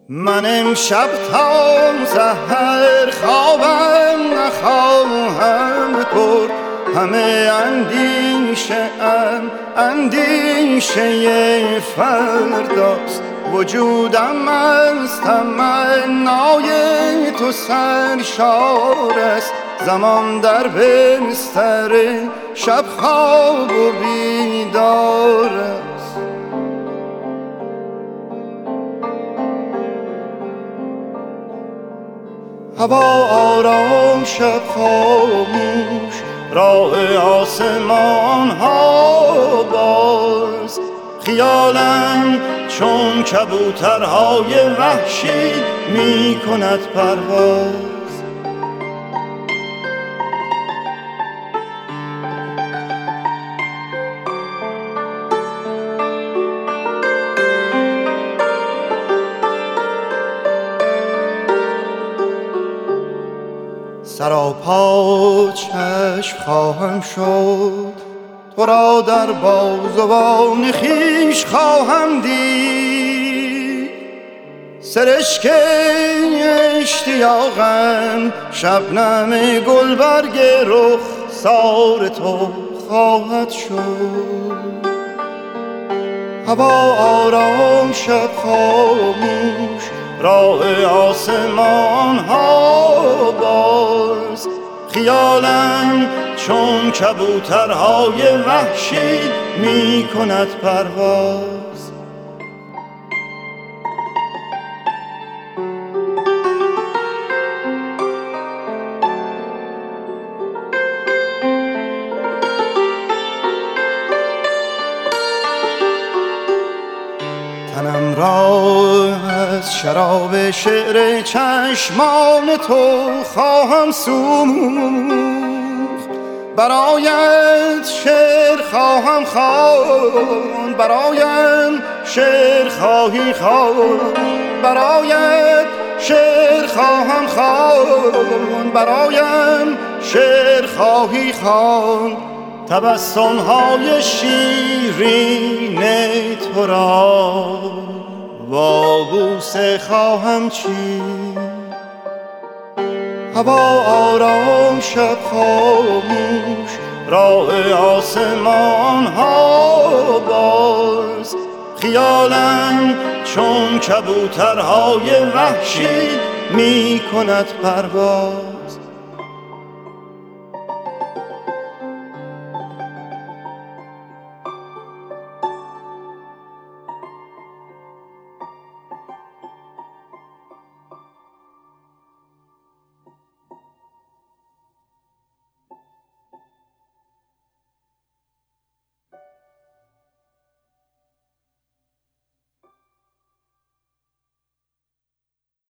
من امشب تا سحر خوابم نخواهم برد، همه اندیشه فرداست. وجودم از تمنای تو سرشار است، زمان در بستر شب خواب و بیدار است. هوا آرام، شب خاموش، راه آسمان ها باز. خیالم چون کبوترهای وحشی می کند پرواز. سراپا چشم خواهم شد، تو را در بازوان خویش خواهم دید. سرشک اشتیاقم شبنم گلبرگ رخسار تو خواهد شد. هوا آرام، شب خاموش، راه آسمان ها باز. خیالم چون کبوترهای وحشی می کند پرواز. تنم را از شراب شعر چشمان تو خواهم سوخت. برایت شعر خواهم خواند، برایم شعر خواهی خواند. برایت شعر خواهم خواند، برایم شعر خواهی خواند. تبسم های شیرین تو را با بوسه خواهم چید. هوا آرام، شب خاموش، راه آسمان ها باز. خیالم چون کبوترهای وحشی می کند پرواز.